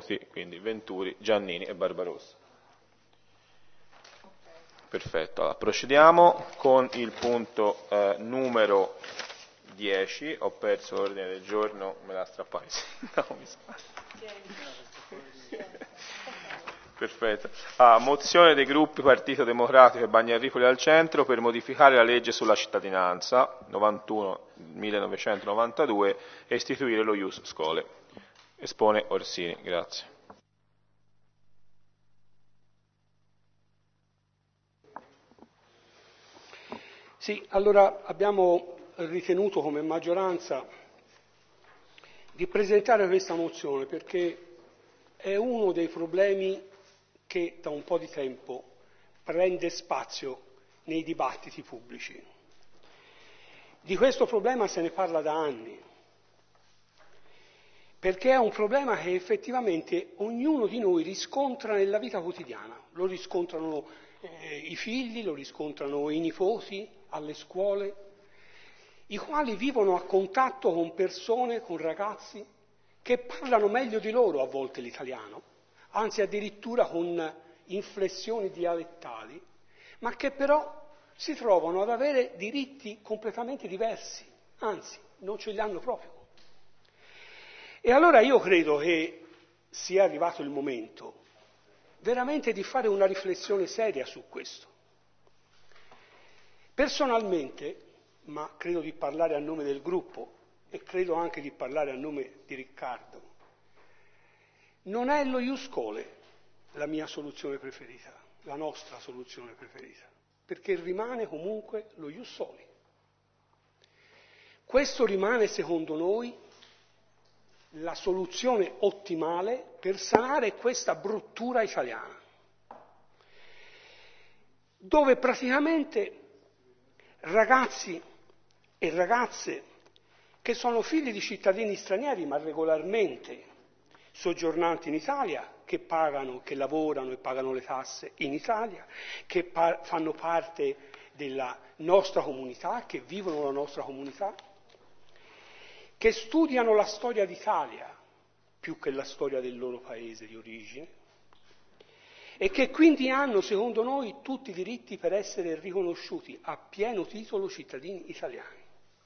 noti, quindi Venturi, Giannini e Barbarossa. Perfetto, allora, procediamo con il punto numero 10, ho perso l'ordine del giorno, me la strappare, no, mi sbaglio. Perfetto. Mozione dei gruppi Partito Democratico e Bagnaripoli al centro per modificare la legge sulla cittadinanza 91-1992 e istituire lo Ius Scholae. Espone Orsini, grazie. Sì, allora abbiamo ritenuto come maggioranza di presentare questa mozione perché è uno dei problemi che da un po' di tempo prende spazio nei dibattiti pubblici. Di questo problema se ne parla da anni, perché è un problema che effettivamente ognuno di noi riscontra nella vita quotidiana. Lo riscontrano i figli, lo riscontrano i nipoti alle scuole, i quali vivono a contatto con persone, con ragazzi che parlano meglio di loro a volte l'italiano, anzi addirittura con inflessioni dialettali, ma che però si trovano ad avere diritti completamente diversi, anzi non ce li hanno proprio. E allora io credo che sia arrivato il momento veramente di fare una riflessione seria su questo. Personalmente, ma credo di parlare a nome del gruppo e credo anche di parlare a nome di Riccardo, non è lo Ius Scholae la mia soluzione preferita, la nostra soluzione preferita, perché rimane comunque lo Ius Soli. Questo rimane, secondo noi, la soluzione ottimale per sanare questa bruttura italiana, dove praticamente ragazzi e ragazze che sono figli di cittadini stranieri ma regolarmente soggiornanti in Italia, che pagano, che lavorano e pagano le tasse in Italia, che fanno parte della nostra comunità, che vivono la nostra comunità, che studiano la storia d'Italia più che la storia del loro paese di origine e che quindi hanno, secondo noi, tutti i diritti per essere riconosciuti a pieno titolo cittadini italiani.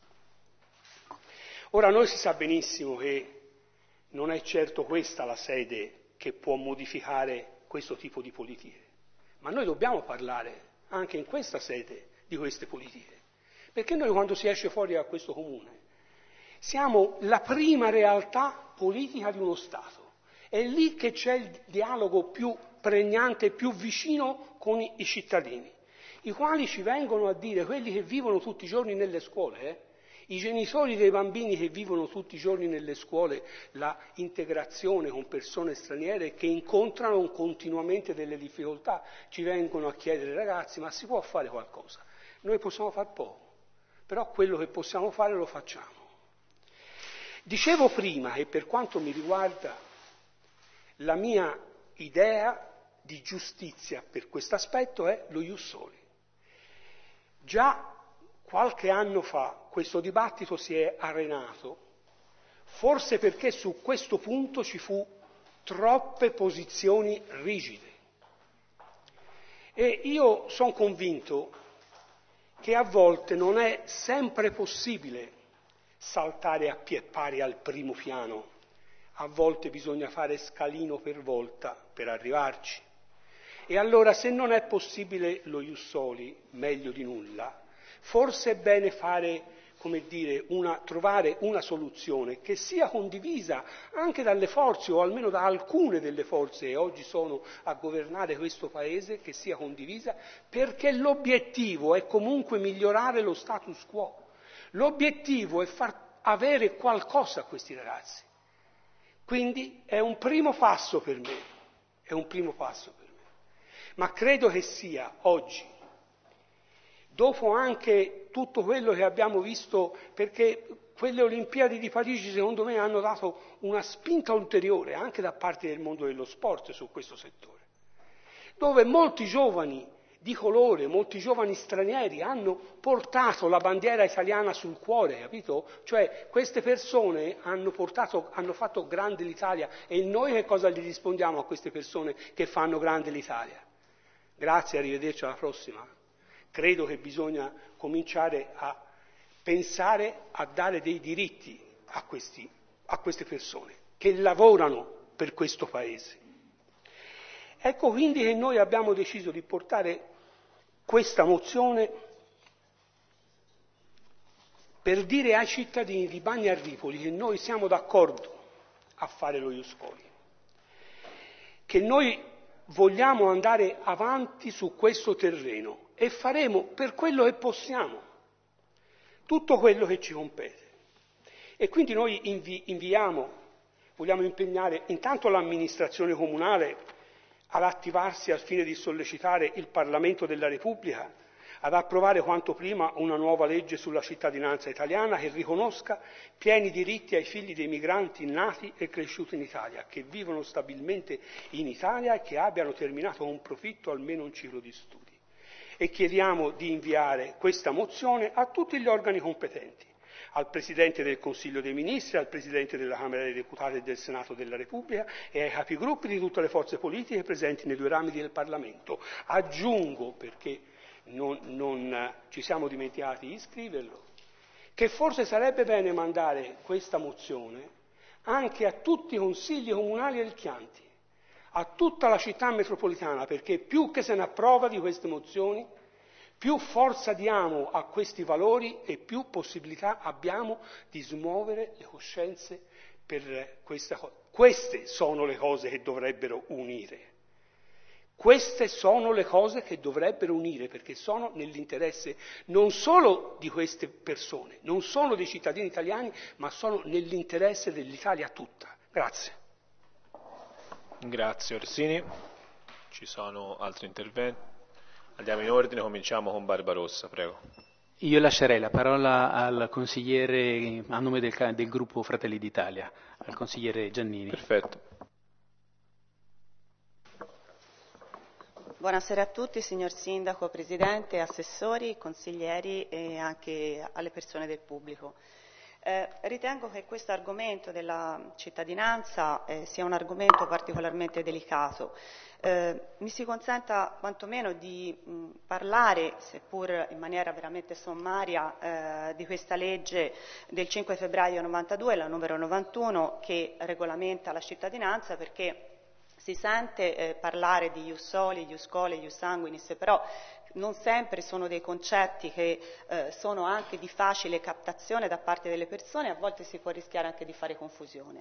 Ora noi si sa benissimo che non è certo questa la sede che può modificare questo tipo di politiche, ma noi dobbiamo parlare anche in questa sede di queste politiche, perché noi quando si esce fuori da questo comune siamo la prima realtà politica di uno Stato, è lì che c'è il dialogo più pregnante, più vicino con i cittadini, i quali ci vengono a dire, quelli che vivono tutti i giorni nelle scuole, i genitori dei bambini che vivono tutti i giorni nelle scuole la integrazione con persone straniere che incontrano continuamente delle difficoltà, ci vengono a chiedere ragazzi ma si può fare qualcosa? Noi possiamo far poco, però quello che possiamo fare lo facciamo. Dicevo prima che per quanto mi riguarda la mia idea di giustizia per questo aspetto è lo Ius Soli. Già qualche anno fa questo dibattito si è arenato, forse perché su questo punto ci fu troppe posizioni rigide. E io sono convinto che a volte non è sempre possibile saltare a piè pari al primo piano, a volte bisogna fare scalino per volta per arrivarci. E allora se non è possibile lo Ius Soli, meglio di nulla, forse è bene fare, trovare una soluzione che sia condivisa anche dalle forze, o almeno da alcune delle forze che oggi sono a governare questo Paese, che sia condivisa, perché l'obiettivo è comunque migliorare lo status quo. L'obiettivo è far avere qualcosa a questi ragazzi. Quindi è un primo passo per me, ma credo che sia oggi, dopo anche tutto quello che abbiamo visto, perché quelle Olimpiadi di Parigi secondo me hanno dato una spinta ulteriore anche da parte del mondo dello sport su questo settore, dove molti giovani di colore, molti giovani stranieri hanno portato la bandiera italiana sul cuore, capito? Cioè queste persone hanno fatto grande l'Italia, e noi che cosa gli rispondiamo a queste persone che fanno grande l'Italia? Grazie, arrivederci alla prossima. Credo che bisogna cominciare a pensare a dare dei diritti a queste persone che lavorano per questo Paese. Ecco quindi che noi abbiamo deciso di portare questa mozione per dire ai cittadini di Bagnarripoli che noi siamo d'accordo a fare lo Ius Scholae, che noi vogliamo andare avanti su questo terreno e faremo per quello che possiamo tutto quello che ci compete. E quindi noi vogliamo impegnare intanto l'amministrazione comunale ad attivarsi al fine di sollecitare il Parlamento della Repubblica ad approvare quanto prima una nuova legge sulla cittadinanza italiana che riconosca pieni diritti ai figli dei migranti nati e cresciuti in Italia, che vivono stabilmente in Italia e che abbiano terminato con profitto almeno un ciclo di studi. E chiediamo di inviare questa mozione a tutti gli organi competenti, al Presidente del Consiglio dei Ministri, al Presidente della Camera dei Deputati e del Senato della Repubblica e ai capigruppi di tutte le forze politiche presenti nei due rami del Parlamento. Aggiungo, perché non ci siamo dimenticati di scriverlo, che forse sarebbe bene mandare questa mozione anche a tutti i consigli comunali del Chianti, a tutta la città metropolitana, perché più che se ne approva di queste mozioni, più forza diamo a questi valori e più possibilità abbiamo di smuovere le coscienze per questa cosa. Queste sono le cose che dovrebbero unire. Queste sono le cose che dovrebbero unire, perché sono nell'interesse non solo di queste persone, non solo dei cittadini italiani, ma sono nell'interesse dell'Italia tutta. Grazie. Grazie Orsini. Ci sono altri interventi? Andiamo in ordine, cominciamo con Barbarossa, prego. Io lascerei la parola al consigliere, a nome del gruppo Fratelli d'Italia, al consigliere Giannini. Perfetto. Buonasera a tutti, signor Sindaco, Presidente, assessori, consiglieri e anche alle persone del pubblico. Ritengo che questo argomento della cittadinanza sia un argomento particolarmente delicato. Mi si consenta quantomeno di parlare, seppur in maniera veramente sommaria, di questa legge del 5 febbraio 92, la numero 91, che regolamenta la cittadinanza, perché si sente parlare di ius soli, ius scholae, ius sanguinis, però non sempre sono dei concetti che sono anche di facile captazione da parte delle persone, a volte si può rischiare anche di fare confusione.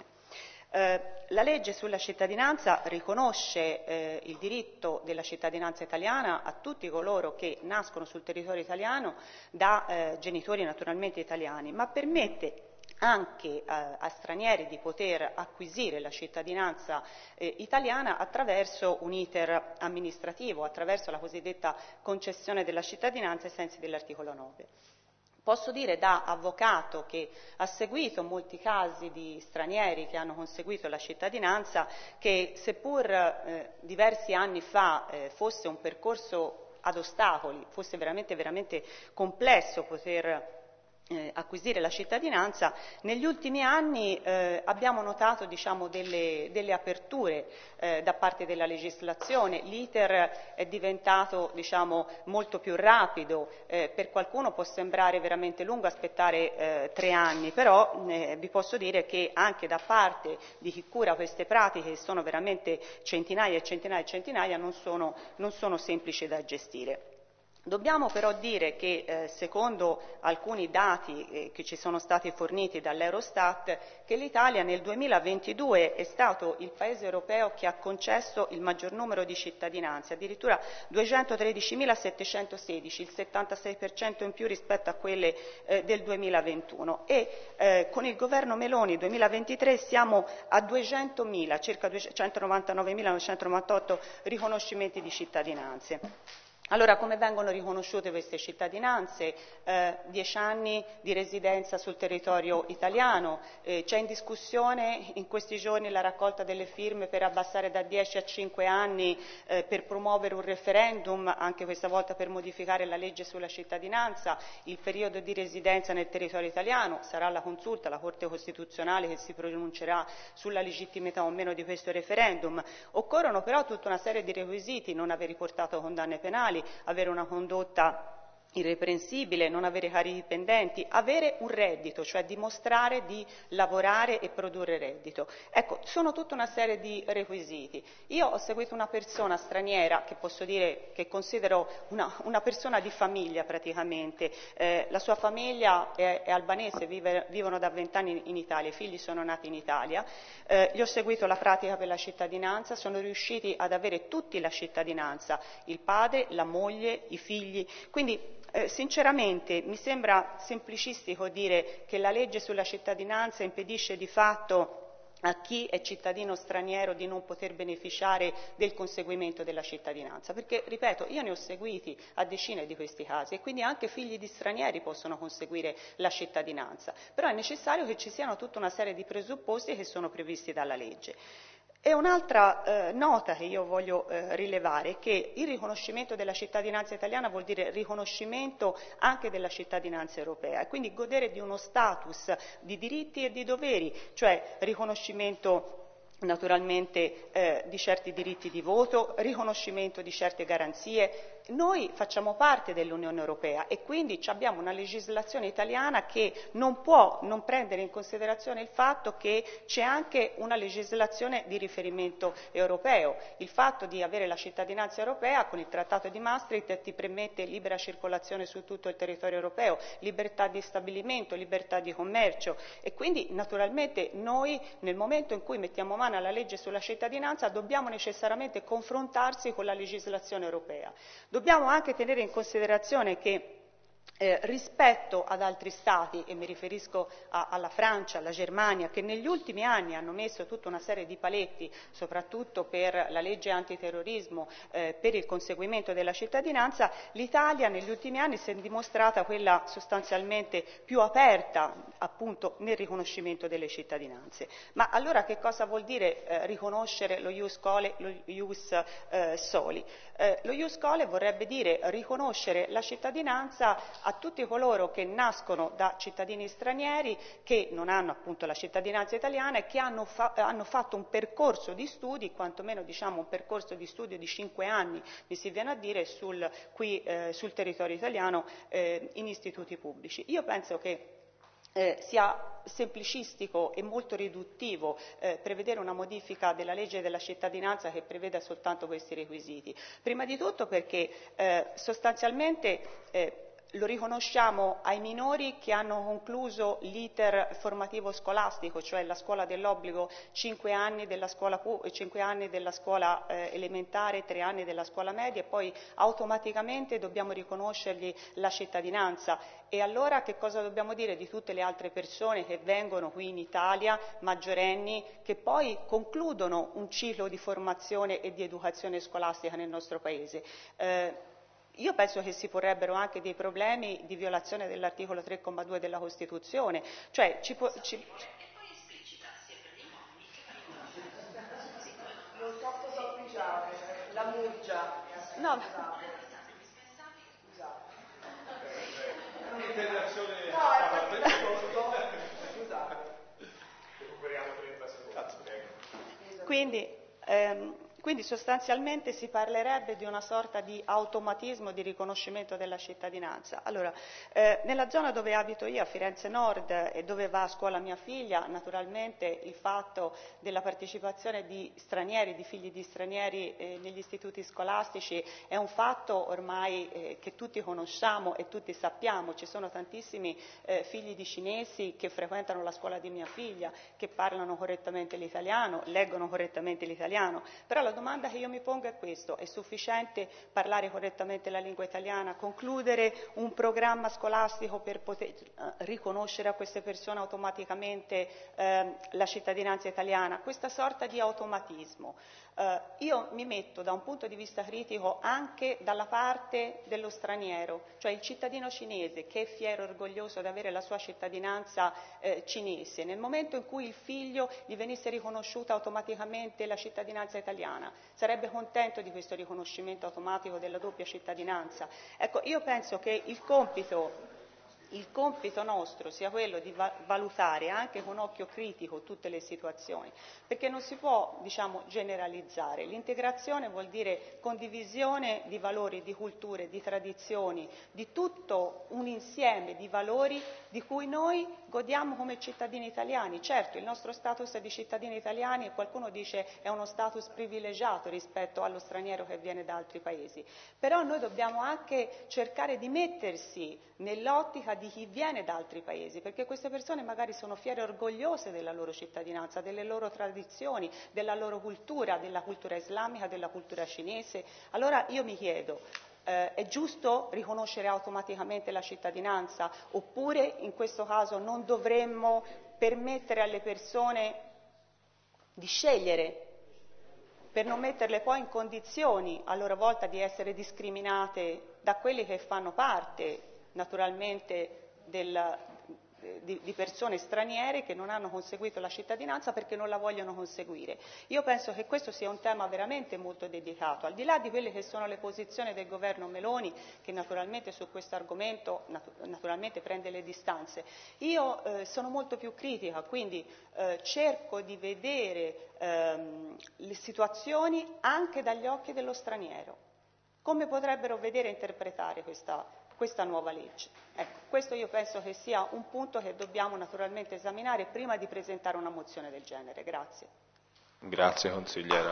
La legge sulla cittadinanza riconosce il diritto della cittadinanza italiana a tutti coloro che nascono sul territorio italiano da genitori naturalmente italiani, ma permette anche a stranieri di poter acquisire la cittadinanza italiana attraverso un iter amministrativo, attraverso la cosiddetta concessione della cittadinanza ai sensi dell'articolo 9. Posso dire da avvocato che ha seguito molti casi di stranieri che hanno conseguito la cittadinanza che seppur diversi anni fa fosse un percorso ad ostacoli, fosse veramente complesso poter acquisire la cittadinanza, negli ultimi anni abbiamo notato delle aperture da parte della legislazione, l'iter è diventato molto più rapido, per qualcuno può sembrare veramente lungo aspettare 3 anni, però vi posso dire che anche da parte di chi cura queste pratiche, che sono veramente centinaia e centinaia e centinaia, non sono semplici da gestire. Dobbiamo però dire che secondo alcuni dati che ci sono stati forniti dall'Eurostat, che l'Italia nel 2022 è stato il paese europeo che ha concesso il maggior numero di cittadinanze, addirittura 213.716, il 76% in più rispetto a quelle del 2021 e con il governo Meloni 2023 siamo a 200.000, circa 299.998 riconoscimenti di cittadinanze. Allora, come vengono riconosciute queste cittadinanze? 10 anni di residenza sul territorio italiano, c'è in discussione in questi giorni la raccolta delle firme per abbassare da 10 a 5 anni per promuovere un referendum, anche questa volta per modificare la legge sulla cittadinanza, il periodo di residenza nel territorio italiano, sarà la Consulta, la Corte Costituzionale che si pronuncerà sulla legittimità o meno di questo referendum. Occorrono però tutta una serie di requisiti: non aver riportato condanne penali, avere una condotta irreprensibile, non avere carichi dipendenti, avere un reddito, cioè dimostrare di lavorare e produrre reddito. Ecco, sono tutta una serie di requisiti. Io ho seguito una persona straniera, che posso dire che considero una persona di famiglia praticamente, la sua famiglia è albanese, vivono da 20 anni in Italia, i figli sono nati in Italia, gli ho seguito la pratica per la cittadinanza, sono riusciti ad avere tutti la cittadinanza, il padre, la moglie, i figli, quindi sinceramente mi sembra semplicistico dire che la legge sulla cittadinanza impedisce di fatto a chi è cittadino straniero di non poter beneficiare del conseguimento della cittadinanza, perché, ripeto, io ne ho seguiti a decine di questi casi e quindi anche figli di stranieri possono conseguire la cittadinanza, però è necessario che ci siano tutta una serie di presupposti che sono previsti dalla legge. E un'altra nota che io voglio rilevare è che il riconoscimento della cittadinanza italiana vuol dire riconoscimento anche della cittadinanza europea e quindi godere di uno status di diritti e di doveri, cioè riconoscimento naturalmente di certi diritti di voto, riconoscimento di certe garanzie. Noi facciamo parte dell'Unione Europea e quindi abbiamo una legislazione italiana che non può non prendere in considerazione il fatto che c'è anche una legislazione di riferimento europeo. Il fatto di avere la cittadinanza europea con il Trattato di Maastricht ti permette libera circolazione su tutto il territorio europeo, libertà di stabilimento, libertà di commercio e quindi naturalmente noi nel momento in cui mettiamo mano alla legge sulla cittadinanza dobbiamo necessariamente confrontarsi con la legislazione europea. Dobbiamo anche tenere in considerazione che rispetto ad altri Stati, e mi riferisco alla Francia, alla Germania, che negli ultimi anni hanno messo tutta una serie di paletti, soprattutto per la legge antiterrorismo, per il conseguimento della cittadinanza, l'Italia negli ultimi anni si è dimostrata quella sostanzialmente più aperta appunto nel riconoscimento delle cittadinanze. Ma allora che cosa vuol dire riconoscere lo ius scholae, lo ius soli? Lo ius scholae vorrebbe dire riconoscere la cittadinanza a tutti coloro che nascono da cittadini stranieri, che non hanno appunto la cittadinanza italiana e che hanno fatto un percorso di studi, quantomeno diciamo un percorso di studio di 5 anni, mi si viene a dire, sul territorio italiano in istituti pubblici. Io penso che sia semplicistico e molto riduttivo prevedere una modifica della legge della cittadinanza che preveda soltanto questi requisiti. Prima di tutto perché sostanzialmente lo riconosciamo ai minori che hanno concluso l'iter formativo scolastico, cioè la scuola dell'obbligo, 5 anni della scuola elementare, 3 anni della scuola media e poi automaticamente dobbiamo riconoscergli la cittadinanza. E allora che cosa dobbiamo dire di tutte le altre persone che vengono qui in Italia, maggiorenni, che poi concludono un ciclo di formazione e di educazione scolastica nel nostro Paese? Io penso che si porrebbero anche dei problemi di violazione dell'articolo 3,2 della Costituzione, cioè Non so cosa applicare, la murgia. No. Un'integrazione. No, è assurdo. Scusate. Recuperiamo 30 secondi. Quindi sostanzialmente si parlerebbe di una sorta di automatismo di riconoscimento della cittadinanza. Allora, nella zona dove abito io, a Firenze Nord, e dove va a scuola mia figlia, naturalmente il fatto della partecipazione di stranieri, di figli di stranieri negli istituti scolastici è un fatto ormai che tutti conosciamo e tutti sappiamo. Ci sono tantissimi figli di cinesi che frequentano la scuola di mia figlia, che parlano correttamente l'italiano, leggono correttamente l'italiano, però la domanda che io mi pongo è questo: è sufficiente parlare correttamente la lingua italiana, concludere un programma scolastico per poter riconoscere a queste persone automaticamente la cittadinanza italiana? Questa sorta di automatismo. Io mi metto da un punto di vista critico anche dalla parte dello straniero, cioè il cittadino cinese che è fiero e orgoglioso di avere la sua cittadinanza cinese. Nel momento in cui il figlio gli venisse riconosciuta automaticamente la cittadinanza italiana, sarebbe contento di questo riconoscimento automatico della doppia cittadinanza? Ecco, io penso che il compito nostro sia quello di valutare anche con occhio critico tutte le situazioni, perché non si può, generalizzare. L'integrazione vuol dire condivisione di valori, di culture, di tradizioni, di tutto un insieme di valori di cui noi godiamo come cittadini italiani. Certo, il nostro status di cittadini italiani, e qualcuno dice, è uno status privilegiato rispetto allo straniero che viene da altri paesi, però noi dobbiamo anche cercare di mettersi nell'ottica di chi viene da altri paesi, perché queste persone magari sono fiere e orgogliose della loro cittadinanza, delle loro tradizioni, della loro cultura, della cultura islamica, della cultura cinese. Allora io mi chiedo, è giusto riconoscere automaticamente la cittadinanza, oppure in questo caso non dovremmo permettere alle persone di scegliere, per non metterle poi in condizioni a loro volta di essere discriminate da quelli che fanno parte naturalmente di persone straniere che non hanno conseguito la cittadinanza perché non la vogliono conseguire. Io penso che questo sia un tema veramente molto delicato, al di là di quelle che sono le posizioni del governo Meloni, che naturalmente su questo argomento naturalmente prende le distanze. Io sono molto più critica, quindi cerco di vedere le situazioni anche dagli occhi dello straniero. Come potrebbero vedere e interpretare questa nuova legge? Ecco, questo io penso che sia un punto che dobbiamo naturalmente esaminare prima di presentare una mozione del genere. Grazie. Grazie consigliera.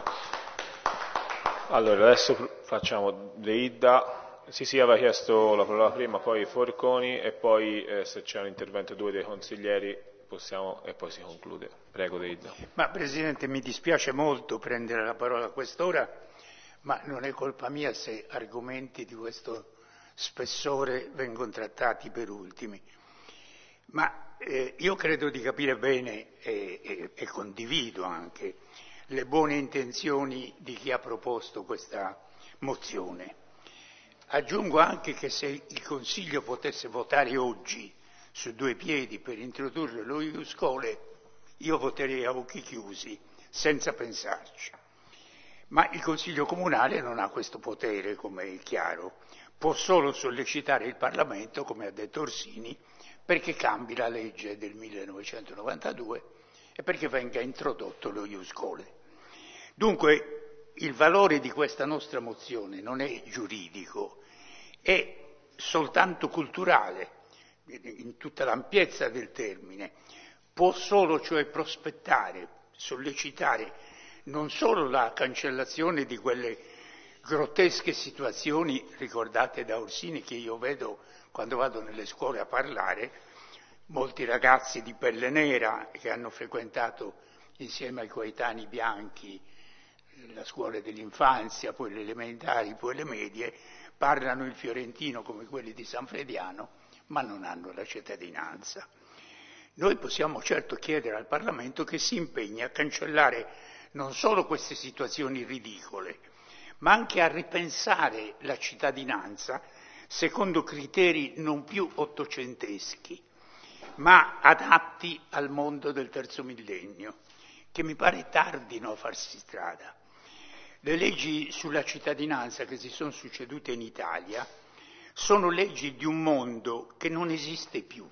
Allora, adesso facciamo Deidda. Sì, aveva chiesto la parola prima, poi Forconi e poi se c'è un intervento dei consiglieri possiamo e poi si conclude. Prego Deidda. Ma Presidente, mi dispiace molto prendere la parola a quest'ora, ma non è colpa mia se argomenti di questo spessore vengono trattati per ultimi. Ma io credo di capire bene e condivido anche le buone intenzioni di chi ha proposto questa mozione. Aggiungo anche che se il Consiglio potesse votare oggi su due piedi per introdurre lo ius scholae, io voterei a occhi chiusi, senza pensarci. Ma il Consiglio Comunale non ha questo potere, come è chiaro. Può solo sollecitare il Parlamento, come ha detto Orsini, perché cambi la legge del 1992 e perché venga introdotto lo ius scholae. Dunque, il valore di questa nostra mozione non è giuridico, è soltanto culturale, in tutta l'ampiezza del termine. Può solo, cioè, prospettare, sollecitare non solo la cancellazione di quelle grottesche situazioni ricordate da Orsini che io vedo quando vado nelle scuole a parlare, molti ragazzi di pelle nera che hanno frequentato insieme ai coetanei bianchi la scuola dell'infanzia, poi le elementari, poi le medie, parlano il fiorentino come quelli di San Frediano, ma non hanno la cittadinanza. Noi possiamo certo chiedere al Parlamento che si impegni a cancellare non solo queste situazioni ridicole, ma anche a ripensare la cittadinanza secondo criteri non più ottocenteschi, ma adatti al mondo del terzo millennio, che mi pare tardino a farsi strada. Le leggi sulla cittadinanza che si sono succedute in Italia sono leggi di un mondo che non esiste più,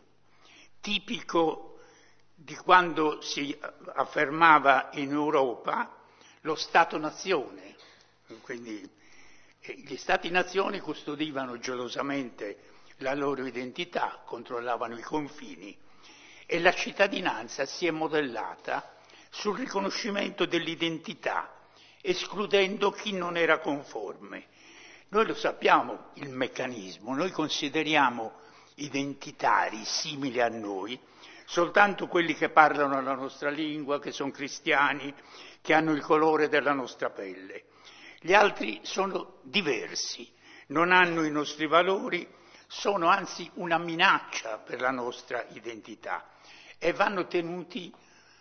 tipico di quando si affermava in Europa lo Stato-nazione. Quindi gli Stati-nazioni custodivano gelosamente la loro identità, controllavano i confini e la cittadinanza si è modellata sul riconoscimento dell'identità, escludendo chi non era conforme. Noi lo sappiamo il meccanismo, noi consideriamo identitari simili a noi soltanto quelli che parlano la nostra lingua, che sono cristiani, che hanno il colore della nostra pelle. Gli altri sono diversi, non hanno i nostri valori, sono anzi una minaccia per la nostra identità e vanno tenuti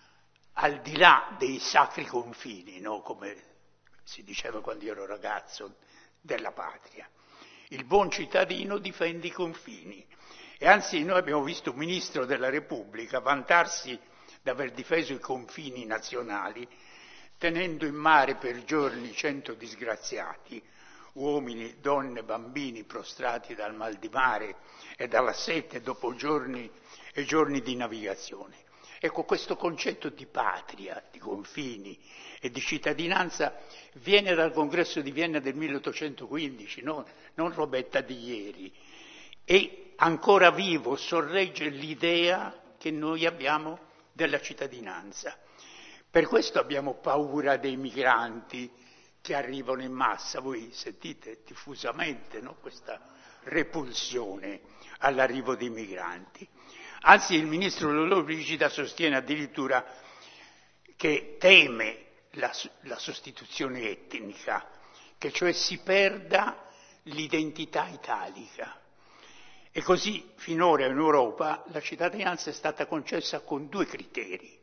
al di là dei sacri confini, no? Come si diceva quando io ero ragazzo, della patria. Il buon cittadino difende i confini e anzi noi abbiamo visto un ministro della Repubblica vantarsi di aver difeso i confini nazionali tenendo in mare per giorni 100 disgraziati, uomini, donne, bambini prostrati dal mal di mare e dalla sete dopo giorni e giorni di navigazione. Ecco, questo concetto di patria, di confini e di cittadinanza viene dal Congresso di Vienna del 1815, non robetta di ieri, e ancora vivo sorregge l'idea che noi abbiamo della cittadinanza. Per questo abbiamo paura dei migranti che arrivano in massa. Voi sentite diffusamente, no, questa repulsione all'arrivo dei migranti. Anzi, il ministro Lollobrigida sostiene addirittura che teme la sostituzione etnica, che cioè si perda l'identità italica. E così finora in Europa la cittadinanza è stata concessa con due criteri.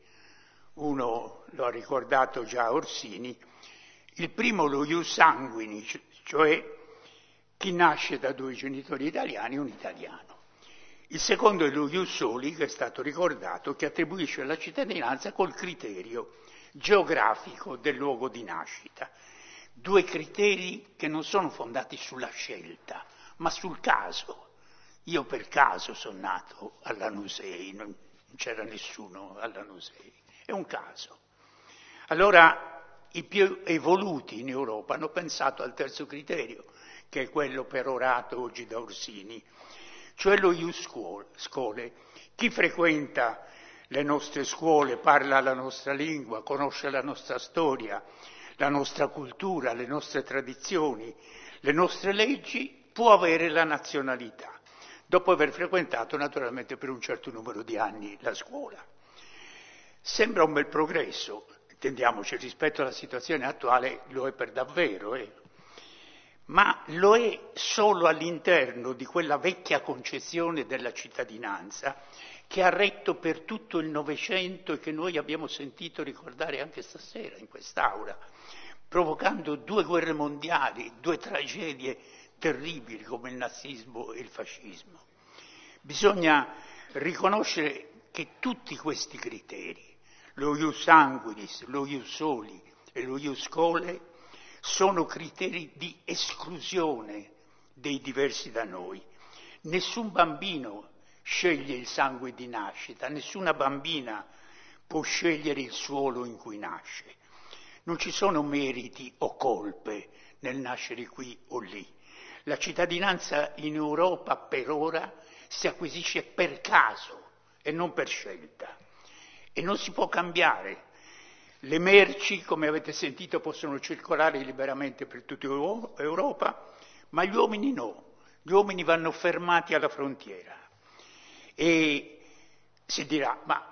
Uno lo ha ricordato già Orsini, il primo lo ius sanguinis, cioè chi nasce da due genitori italiani è un italiano. Il secondo è lo ius soli, che è stato ricordato, che attribuisce la cittadinanza col criterio geografico del luogo di nascita. Due criteri che non sono fondati sulla scelta, ma sul caso. Io per caso sono nato a Lanusei, non c'era nessuno a Lanusei, è un caso. Allora i più evoluti in Europa hanno pensato al terzo criterio, che è quello perorato oggi da Orsini, cioè lo ius scholae. Chi frequenta le nostre scuole, parla la nostra lingua, conosce la nostra storia, la nostra cultura, le nostre tradizioni, le nostre leggi, può avere la nazionalità, dopo aver frequentato naturalmente per un certo numero di anni la scuola. Sembra un bel progresso, intendiamoci, rispetto alla situazione attuale lo è per davvero, ma lo è solo all'interno di quella vecchia concezione della cittadinanza che ha retto per tutto il Novecento e che noi abbiamo sentito ricordare anche stasera in quest'Aula, provocando 2 guerre mondiali, 2 tragedie terribili come il nazismo e il fascismo. Bisogna riconoscere che tutti questi criteri, lo ius sanguinis, lo ius soli e lo ius scholae, sono criteri di esclusione dei diversi da noi. Nessun bambino sceglie il sangue di nascita, nessuna bambina può scegliere il suolo in cui nasce. Non ci sono meriti o colpe nel nascere qui o lì. La cittadinanza in Europa per ora si acquisisce per caso e non per scelta e non si può cambiare. Le merci, come avete sentito, possono circolare liberamente per tutta Europa, ma gli uomini no. Gli uomini vanno fermati alla frontiera. E si dirà, ma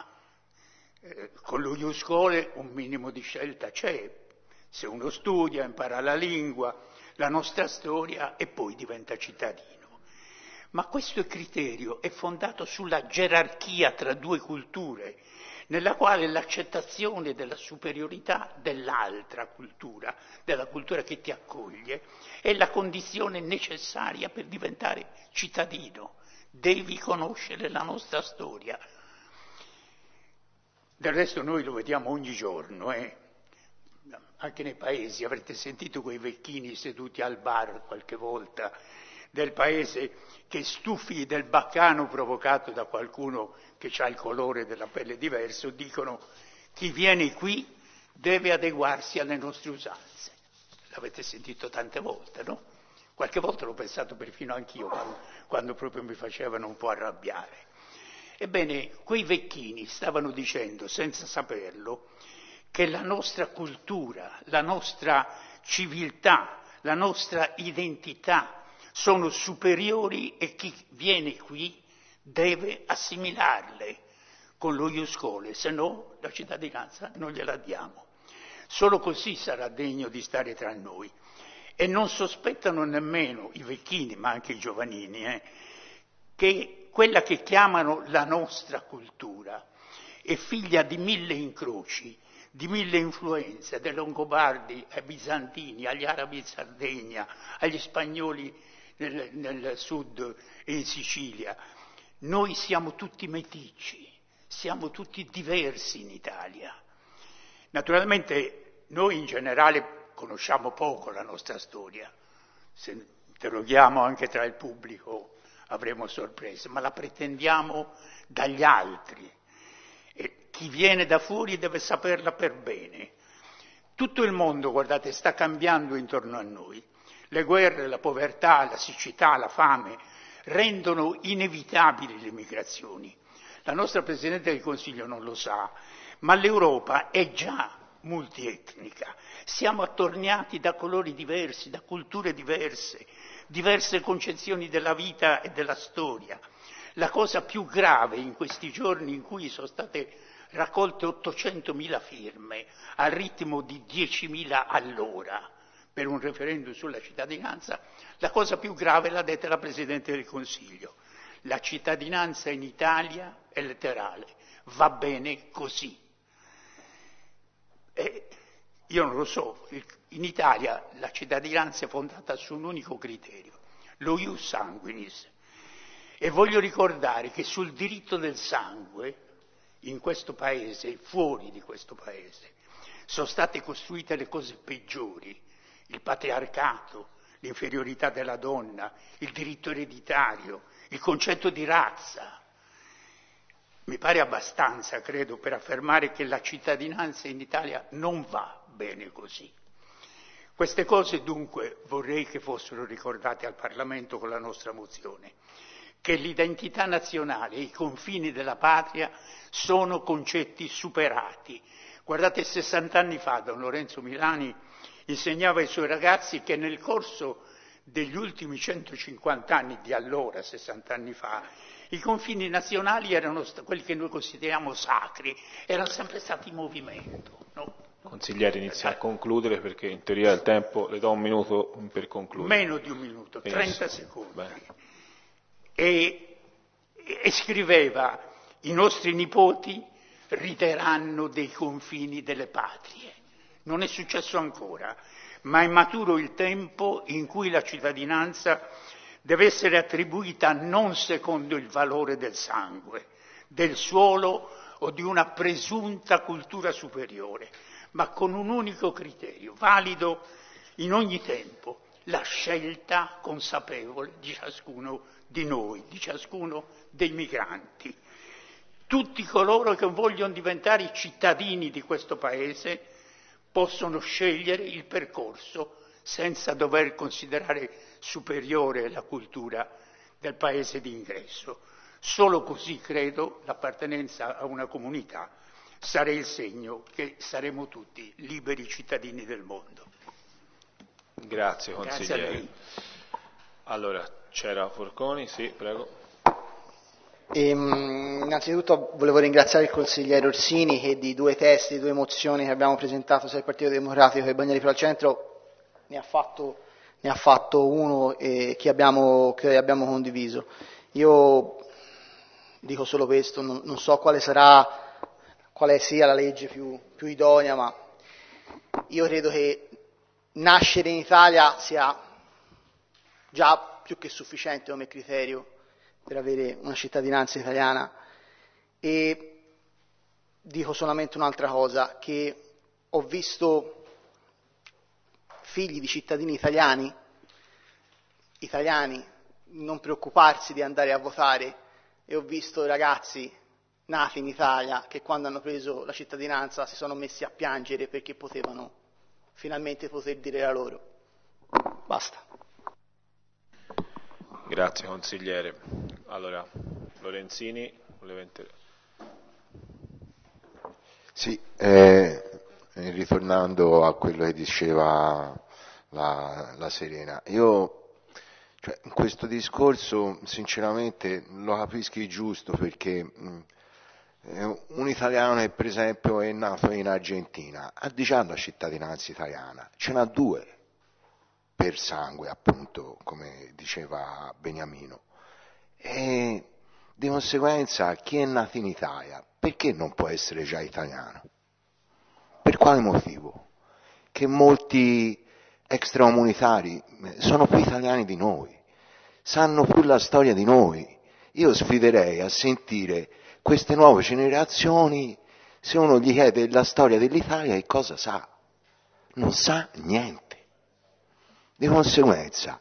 con lo ius scholae un minimo di scelta c'è. Se uno studia, impara la lingua, la nostra storia e poi diventa cittadino. Ma questo criterio è fondato sulla gerarchia tra 2 culture, nella quale l'accettazione della superiorità dell'altra cultura, della cultura che ti accoglie, è la condizione necessaria per diventare cittadino. Devi conoscere la nostra storia. Del resto noi lo vediamo ogni giorno, anche nei paesi. Avrete sentito quei vecchini seduti al bar qualche volta del paese che, stufi del baccano provocato da qualcuno che ha il colore della pelle diverso, dicono: chi viene qui deve adeguarsi alle nostre usanze. L'avete sentito tante volte, no? Qualche volta l'ho pensato perfino anch'io, quando proprio mi facevano un po' arrabbiare. Ebbene, quei vecchini stavano dicendo, senza saperlo, che la nostra cultura, la nostra civiltà, la nostra identità sono superiori e chi viene qui deve assimilarle, con lo ius scholae, se no la cittadinanza non gliela diamo. Solo così sarà degno di stare tra noi. E non sospettano nemmeno i vecchini, ma anche i giovanini, che quella che chiamano la nostra cultura è figlia di 1000 incroci, di 1000 influenze, dai Longobardi ai Bizantini, agli arabi in Sardegna, agli spagnoli nel sud e in Sicilia. Noi siamo tutti meticci, siamo tutti diversi in Italia. Naturalmente noi in generale conosciamo poco la nostra storia, se interroghiamo anche tra il pubblico avremo sorprese, ma la pretendiamo dagli altri e chi viene da fuori deve saperla per bene. Tutto il mondo, guardate, sta cambiando intorno a noi. Le guerre, la povertà, la siccità, la fame rendono inevitabili le migrazioni. La nostra Presidente del Consiglio non lo sa, ma l'Europa è già multietnica. Siamo attorniati da colori diversi, da culture diverse, diverse concezioni della vita e della storia. La cosa più grave in questi giorni in cui sono state raccolte 800.000 firme al ritmo di 10.000 all'ora per un referendum sulla cittadinanza, la cosa più grave l'ha detta la Presidente del Consiglio. La cittadinanza in Italia è letterale, va bene così. Io non lo so, in Italia la cittadinanza è fondata su un unico criterio, lo ius sanguinis. E voglio ricordare che sul diritto del sangue, in questo paese e fuori di questo paese, sono state costruite le cose peggiori, il patriarcato, l'inferiorità della donna, il diritto ereditario, il concetto di razza. Mi pare abbastanza, credo, per affermare che la cittadinanza in Italia non va bene così. Queste cose dunque vorrei che fossero ricordate al Parlamento con la nostra mozione, che l'identità nazionale e i confini della patria sono concetti superati. Guardate, 60 anni fa Don Lorenzo Milani insegnava ai suoi ragazzi che nel corso degli ultimi 150 anni di allora, 60 anni fa, i confini nazionali erano quelli che noi consideriamo sacri, erano sempre stati in movimento. No? Consigliere, inizia a concludere perché in teoria il tempo, le do un minuto per concludere. Meno di un minuto, 30 secondi. Bene. E scriveva, i nostri nipoti riteranno dei confini delle patrie. Non è successo ancora, ma è maturo il tempo in cui la cittadinanza deve essere attribuita non secondo il valore del sangue, del suolo o di una presunta cultura superiore, ma con un unico criterio, valido in ogni tempo, la scelta consapevole di ciascuno di noi, di ciascuno dei migranti. Tutti coloro che vogliono diventare cittadini di questo Paese possono scegliere il percorso senza dover considerare superiore la cultura del Paese di ingresso. Solo così, credo, l'appartenenza a una comunità sarà il segno che saremo tutti liberi cittadini del mondo. Grazie, consigliere. Grazie a lei. Allora, c'era Forconi, sì, prego. Innanzitutto volevo ringraziare il consigliere Orsini che di due testi, due mozioni che abbiamo presentato sia il Partito Democratico che Bagnoli per il Centro ne ha fatto uno che abbiamo condiviso. Io dico solo questo, non so quale sia la legge più idonea, ma io credo che nascere in Italia sia già più che sufficiente come criterio per avere una cittadinanza italiana. E dico solamente un'altra cosa, che ho visto figli di cittadini italiani non preoccuparsi di andare a votare, e ho visto ragazzi nati in Italia che quando hanno preso la cittadinanza si sono messi a piangere perché potevano finalmente poter dire la loro. Basta. Grazie consigliere. Allora, Lorenzini, voleva intervenire? Sì, ritornando a quello che diceva la Serena, io in questo discorso sinceramente lo capisco giusto perché Un italiano che per esempio è nato in Argentina ha di già la cittadinanza italiana, ce n'ha 2 per sangue, appunto, come diceva Beniamino. E di conseguenza chi è nato in Italia, perché non può essere già italiano? Per quale motivo? Che molti extracomunitari sono più italiani di noi, sanno più la storia di noi. Io sfiderei a sentire queste nuove generazioni, se uno gli chiede la storia dell'Italia, che cosa sa? Non sa niente. Di conseguenza,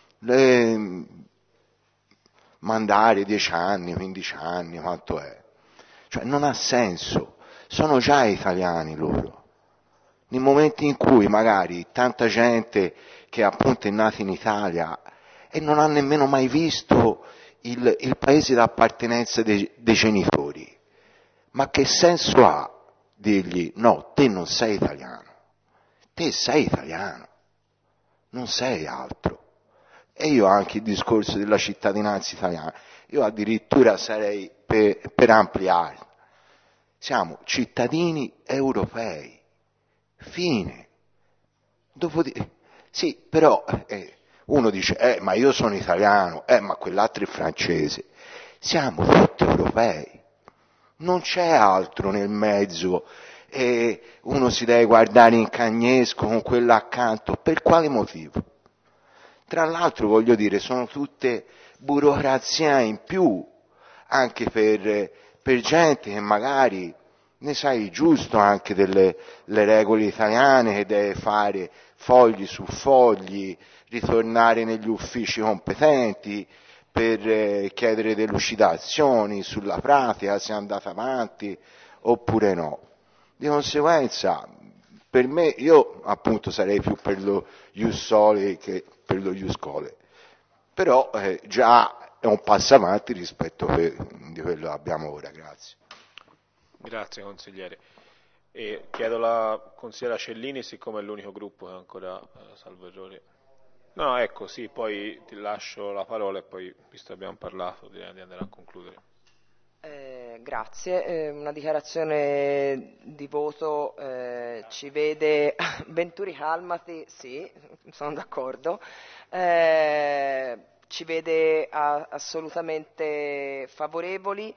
mandare 10 anni, 15 anni, quanto è? Cioè non ha senso, sono già italiani loro. Nel momento in cui magari tanta gente che appunto è nata in Italia e non ha nemmeno mai visto il paese d'appartenenza dei genitori, ma che senso ha dirgli no, te non sei italiano, te sei italiano, non sei altro. E io anche il discorso della cittadinanza italiana, io addirittura sarei per ampliare. Siamo cittadini europei, fine. Dopodiché, sì, però uno dice, ma io sono italiano, ma quell'altro è francese. Siamo tutti europei, non c'è altro nel mezzo. Uno si deve guardare in cagnesco con quello accanto, per quale motivo? Tra l'altro, voglio dire, sono tutte burocrazia in più, anche per gente che magari, ne sai giusto anche delle le regole italiane, che deve fare fogli su fogli, ritornare negli uffici competenti per chiedere delucidazioni sulla pratica, se è andata avanti oppure no. Di conseguenza, per me, io appunto sarei più per lo ius soli che per lo ius scholae, però già è un passo avanti rispetto a di quello che abbiamo ora. Grazie. Grazie consigliere. E chiedo alla consigliera Cellini, siccome è l'unico gruppo che ancora, salvo errori. No, ecco, sì, poi ti lascio la parola e poi, visto che abbiamo parlato, direi di andare a concludere. Grazie, una dichiarazione di voto ci vede, Venturi calmati, sì, sono d'accordo, ci vede assolutamente favorevoli.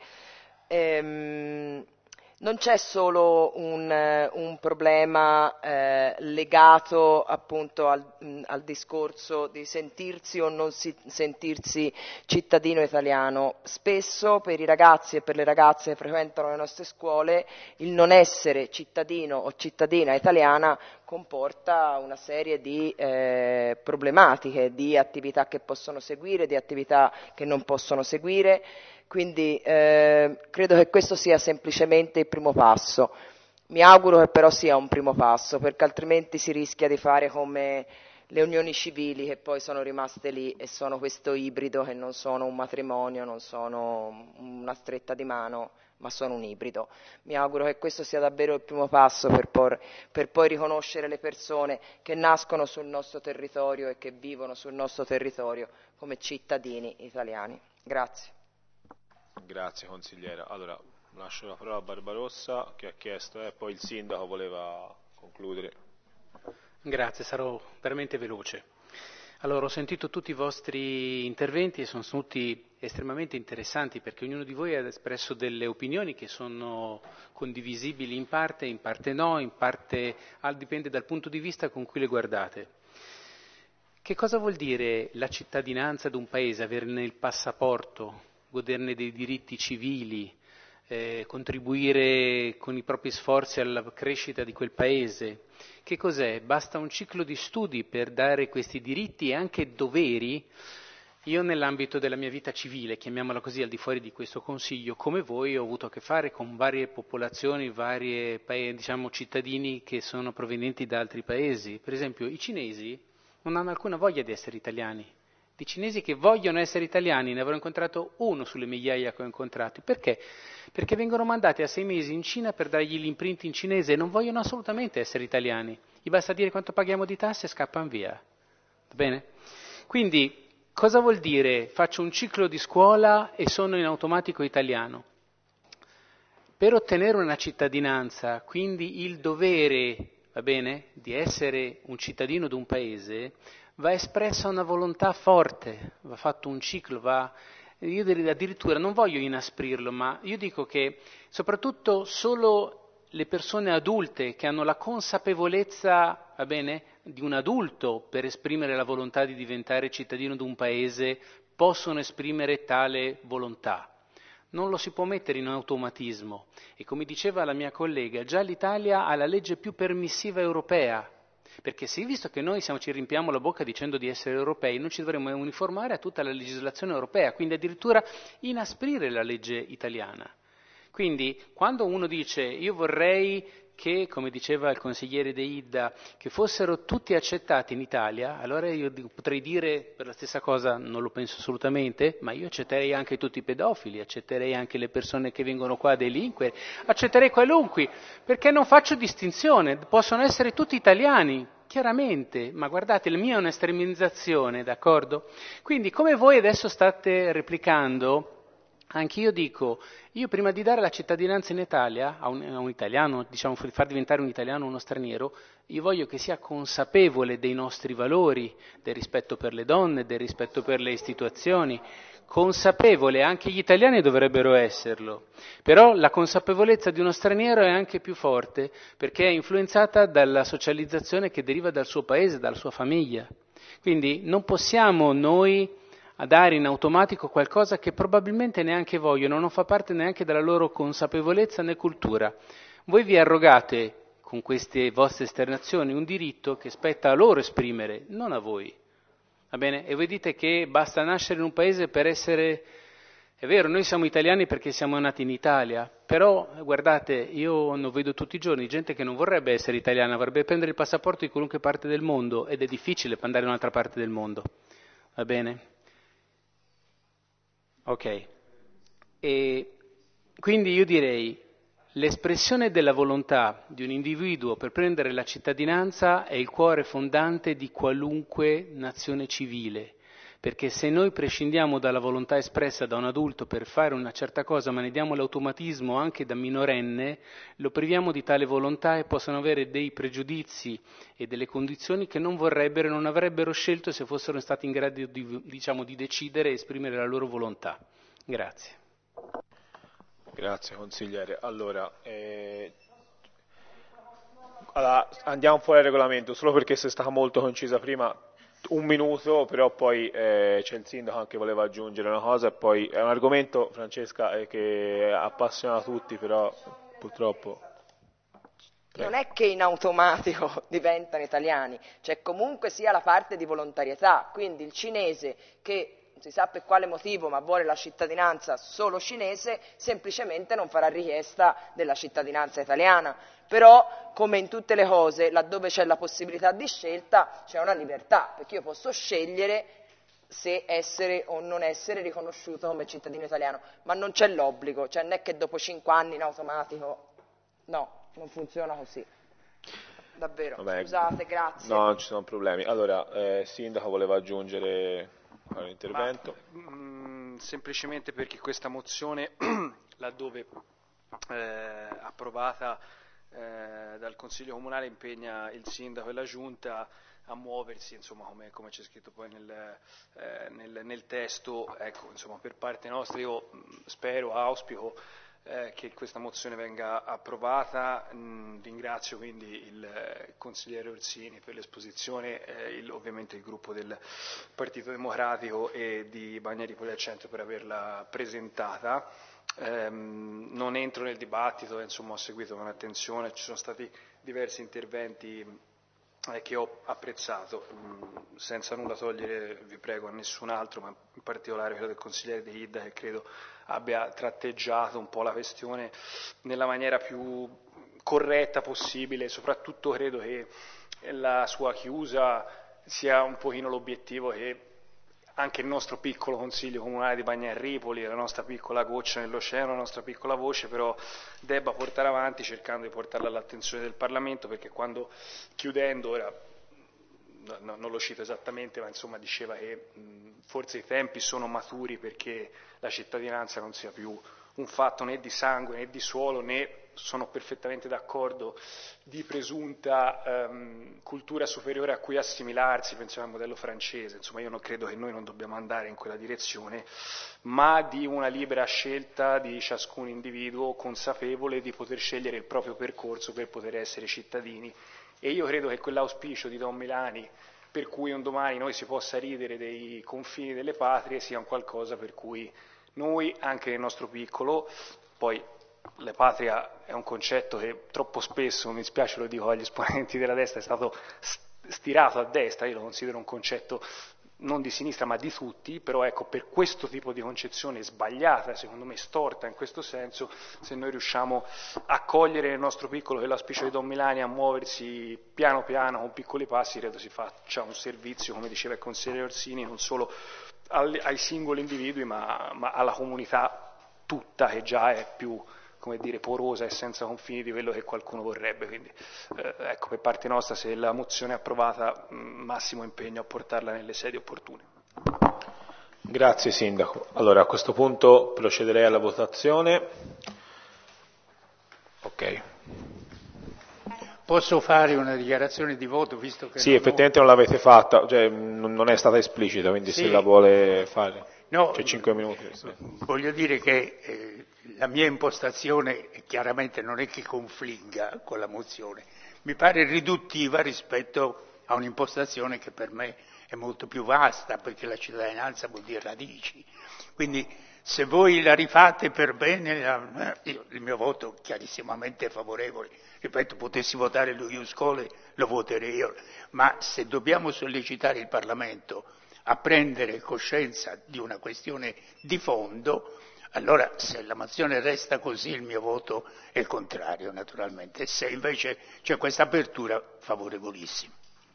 Non c'è solo un problema legato appunto al discorso di sentirsi o non sentirsi cittadino italiano. Spesso per i ragazzi e per le ragazze che frequentano le nostre scuole il non essere cittadino o cittadina italiana comporta una serie di problematiche, di attività che possono seguire, di attività che non possono seguire. Quindi credo che questo sia semplicemente il primo passo. Mi auguro che però sia un primo passo, perché altrimenti si rischia di fare come le unioni civili che poi sono rimaste lì e sono questo ibrido, che non sono un matrimonio, non sono una stretta di mano, ma sono un ibrido. Mi auguro che questo sia davvero il primo passo per poi riconoscere le persone che nascono sul nostro territorio e che vivono sul nostro territorio come cittadini italiani. Grazie. Grazie consigliera. Allora, lascio la parola a Barbarossa che ha chiesto e poi il sindaco voleva concludere. Grazie, sarò veramente veloce. Allora, ho sentito tutti i vostri interventi e sono tutti estremamente interessanti perché ognuno di voi ha espresso delle opinioni che sono condivisibili in parte no, in parte dipende dal punto di vista con cui le guardate. Che cosa vuol dire la cittadinanza di un paese, averne il passaporto, goderne dei diritti civili, contribuire con i propri sforzi alla crescita di quel paese? Che cos'è? Basta un ciclo di studi per dare questi diritti e anche doveri? Io nell'ambito della mia vita civile, chiamiamola così, al di fuori di questo consiglio, come voi ho avuto a che fare con varie popolazioni, cittadini che sono provenienti da altri paesi. Per esempio i cinesi non hanno alcuna voglia di essere italiani. Di cinesi che vogliono essere italiani ne avrò incontrato uno sulle migliaia che ho incontrato. Perché? Perché vengono mandati a 6 mesi in Cina per dargli l'imprint in cinese e non vogliono assolutamente essere italiani. Gli basta dire quanto paghiamo di tasse e scappano via. Va bene? Quindi, cosa vuol dire? Faccio un ciclo di scuola e sono in automatico italiano. per ottenere una cittadinanza, quindi il dovere, va bene, di essere un cittadino di un paese, va espressa una volontà forte, va fatto un ciclo, io addirittura non voglio inasprirlo, ma io dico che soprattutto solo le persone adulte che hanno la consapevolezza, va bene, di un adulto per esprimere la volontà di diventare cittadino di un paese, possono esprimere tale volontà. Non lo si può mettere in automatismo e come diceva la mia collega, già l'Italia ha la legge più permissiva europea, perché se visto che noi ci riempiamo la bocca dicendo di essere europei, non ci dovremmo uniformare a tutta la legislazione europea, quindi addirittura inasprire la legge italiana. Quindi quando uno dice io vorrei che, come diceva il consigliere De Idda, che fossero tutti accettati in Italia, allora io potrei dire per la stessa cosa, non lo penso assolutamente, ma io accetterei anche tutti i pedofili, accetterei anche le persone che vengono qua a delinquere, accetterei qualunque, perché non faccio distinzione, possono essere tutti italiani, chiaramente, ma guardate, la mia è un'estremizzazione, d'accordo? Quindi come voi adesso state replicando, anch'io dico, io prima di dare la cittadinanza in Italia a un italiano, diciamo far diventare un italiano uno straniero, io voglio che sia consapevole dei nostri valori, del rispetto per le donne, del rispetto per le istituzioni, consapevole, anche gli italiani dovrebbero esserlo, però la consapevolezza di uno straniero è anche più forte perché è influenzata dalla socializzazione che deriva dal suo paese, dalla sua famiglia. Quindi non possiamo noi a dare in automatico qualcosa che probabilmente neanche vogliono, non fa parte neanche della loro consapevolezza né cultura. Voi vi arrogate con queste vostre esternazioni un diritto che spetta a loro esprimere, non a voi. Va bene? E voi dite che basta nascere in un paese per essere... È vero, noi siamo italiani perché siamo nati in Italia, però guardate, io lo vedo tutti i giorni, gente che non vorrebbe essere italiana, vorrebbe prendere il passaporto di qualunque parte del mondo ed è difficile andare in un'altra parte del mondo. Va bene? Ok, e quindi io direi l'espressione della volontà di un individuo per prendere la cittadinanza è il cuore fondante di qualunque nazione civile, perché se noi prescindiamo dalla volontà espressa da un adulto per fare una certa cosa, ma ne diamo l'automatismo anche da minorenne, lo priviamo di tale volontà e possono avere dei pregiudizi e delle condizioni che non vorrebbero e non avrebbero scelto se fossero stati in grado di decidere e esprimere la loro volontà. Grazie. Grazie consigliere. Allora, andiamo fuori dal regolamento, solo perché sei stata molto concisa prima. Un minuto, però poi c'è il sindaco che voleva aggiungere una cosa e poi è un argomento, Francesca, che appassiona tutti, però purtroppo... Non è che in automatico diventano italiani, c'è comunque sia la parte di volontarietà, quindi il cinese che non si sa per quale motivo ma vuole la cittadinanza solo cinese, semplicemente non farà richiesta della cittadinanza italiana. Però, come in tutte le cose, laddove c'è la possibilità di scelta, c'è una libertà, perché io posso scegliere se essere o non essere riconosciuto come cittadino italiano, ma non c'è l'obbligo, cioè non è che dopo 5 anni in automatico, no, non funziona così. Davvero, vabbè, scusate, grazie. No, non ci sono problemi. Allora, sindaco voleva aggiungere un intervento. Semplicemente perché questa mozione, laddove approvata dal Consiglio Comunale, impegna il Sindaco e la Giunta a muoversi, insomma, come c'è scritto poi nel testo. Ecco, insomma, per parte nostra io spero, auspico che questa mozione venga approvata. Ringrazio quindi il consigliere Orsini per l'esposizione, ovviamente il gruppo del Partito Democratico e di Bagnari Poli al Centro per averla presentata. Non entro nel dibattito, insomma, ho seguito con attenzione, ci sono stati diversi interventi che ho apprezzato, senza nulla togliere, vi prego, a nessun altro, ma in particolare quello del consigliere De Idda, che credo abbia tratteggiato un po' la questione nella maniera più corretta possibile. Soprattutto credo che la sua chiusa sia un pochino l'obiettivo che anche il nostro piccolo Consiglio Comunale di Bagnarripoli, la nostra piccola goccia nell'oceano, la nostra piccola voce, però debba portare avanti cercando di portarla all'attenzione del Parlamento, perché quando, chiudendo, ora non lo cito esattamente, ma insomma diceva che forse i tempi sono maturi perché la cittadinanza non sia più un fatto né di sangue né di suolo, né, sono perfettamente d'accordo, di presunta cultura superiore a cui assimilarsi, pensiamo al modello francese, insomma io non credo che noi non dobbiamo andare in quella direzione, ma di una libera scelta di ciascun individuo consapevole di poter scegliere il proprio percorso per poter essere cittadini. E io credo che quell'auspicio di Don Milani, per cui un domani noi si possa ridere dei confini delle patrie, sia un qualcosa per cui noi, anche nel nostro piccolo, poi la patria è un concetto che troppo spesso, mi spiace lo dico agli esponenti della destra, è stato stirato a destra, io lo considero un concetto non di sinistra ma di tutti, però ecco, per questo tipo di concezione sbagliata, secondo me storta in questo senso, se noi riusciamo a cogliere nel nostro piccolo quell'auspicio di Don Milani, a muoversi piano piano con piccoli passi, credo si faccia un servizio, come diceva il consigliere Orsini, non solo ai singoli individui ma alla comunità tutta, che già è più, come dire, porosa e senza confini di quello che qualcuno vorrebbe. Quindi ecco, per parte nostra, se la mozione è approvata, massimo impegno a portarla nelle sedi opportune. Grazie Sindaco. Allora a questo punto procederei alla votazione. Ok. Posso fare una dichiarazione di voto, visto che... Sì, effettivamente non l'avete fatta, cioè non è stata esplicita, quindi sì, se la vuole fare, no, c'è 5 minuti. Sì. Voglio dire che la mia impostazione chiaramente non è che confligga con la mozione, mi pare riduttiva rispetto a un'impostazione che per me è molto più vasta, perché la cittadinanza vuol dire radici. Quindi se voi la rifate per bene, il mio voto chiarissimamente favorevole. Ripeto, potessi votare lo Ius Scholae, lo voterei io, ma se dobbiamo sollecitare il Parlamento a prendere coscienza di una questione di fondo, allora se la mozione resta così il mio voto è il contrario, naturalmente. Se invece c'è questa apertura, favorevolissimo.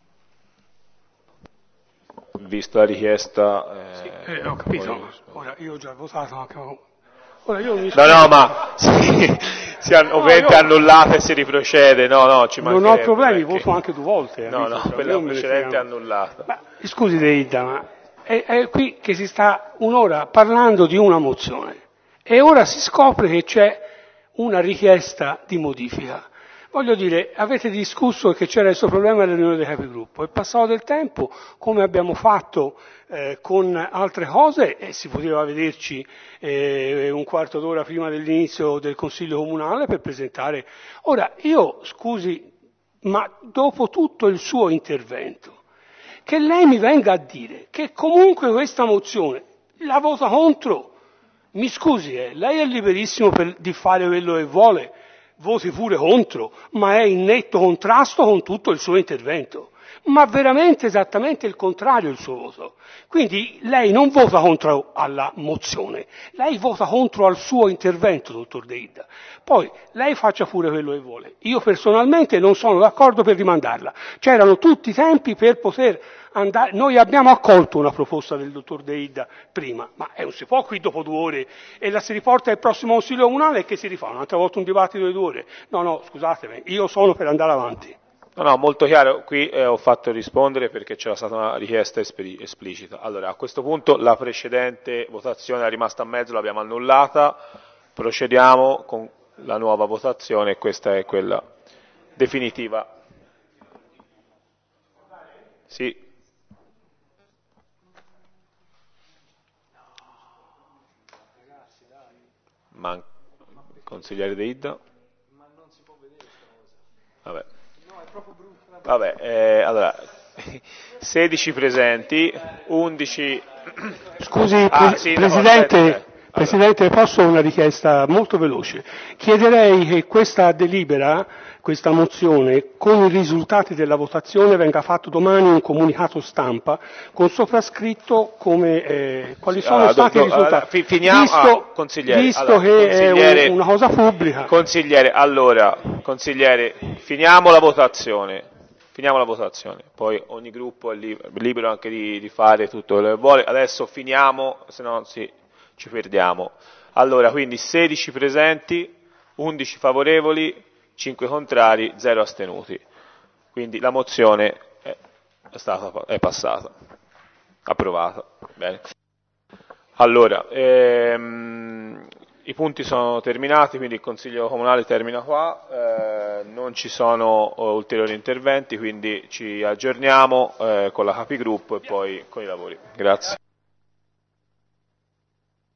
Visto la richiesta... ho capito, ora io ho già votato anche... Ora io mi no, ma ovviamente annullata e si riprocede, no, ci mancherebbe. Non ho problemi, voto anche 2 volte. No, quella precedente è annullata. Ma, scusi Deida, ma è qui che si sta un'ora parlando di una mozione e ora si scopre che c'è una richiesta di modifica. Voglio dire, avete discusso che c'era questo problema nella riunione dei capigruppo, è passato del tempo, come abbiamo fatto con altre cose, e si poteva vederci un quarto d'ora prima dell'inizio del Consiglio Comunale per presentare. Ora, io, scusi, ma dopo tutto il suo intervento, che lei mi venga a dire che comunque questa mozione la vota contro, mi scusi, lei è liberissimo di fare quello che vuole, voti pure contro, ma è in netto contrasto con tutto il suo intervento. Ma veramente esattamente il contrario il suo voto. Quindi lei non vota contro alla mozione, lei vota contro al suo intervento, dottor Deida. Poi lei faccia pure quello che vuole. Io personalmente non sono d'accordo per rimandarla. C'erano tutti i tempi per poter andare. Noi abbiamo accolto una proposta del dottor Deida prima, ma non si può qui dopo 2 ore e la si riporta al prossimo Consiglio Comunale e che si rifà un'altra volta un dibattito di 2 ore. No, scusatemi, io sono per andare avanti. No, molto chiaro, qui ho fatto rispondere perché c'era stata una richiesta esplicita. Allora, a questo punto la precedente votazione è rimasta a mezzo, l'abbiamo annullata, procediamo con la nuova votazione e questa è quella definitiva. Sì. Consigliere Deida? Vabbè, allora, 16 presenti, 11... Scusi, Presidente, Presidente, posso una richiesta molto veloce? Chiederei che questa delibera, questa mozione, con i risultati della votazione venga fatto domani un comunicato stampa con soprascritto come quali sono stati i risultati. Visto che è una cosa pubblica. Consigliere, finiamo la votazione. Poi ogni gruppo è libero anche di fare tutto quello che vuole. Adesso finiamo, se no ci perdiamo. Allora, quindi 16 presenti, 11 favorevoli, 5 contrari, 0 astenuti. Quindi la mozione è passata, approvata. Bene. Allora, I punti sono terminati, quindi il Consiglio Comunale termina qua, non ci sono ulteriori interventi, quindi ci aggiorniamo con la Capigruppo e poi con i lavori. Grazie.